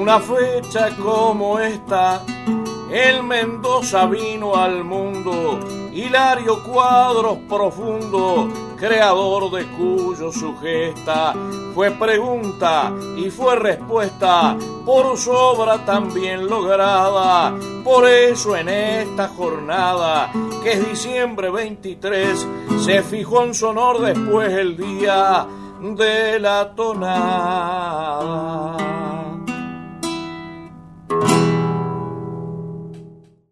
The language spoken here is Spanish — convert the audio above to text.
una fecha como esta, el Mendoza vino al mundo, Hilario Cuadros profundo, creador de cuyo su gesta fue pregunta y fue respuesta por su obra tan bien lograda. Por eso en esta jornada, que es diciembre 23, se fijó en su honor después el día de la tonada.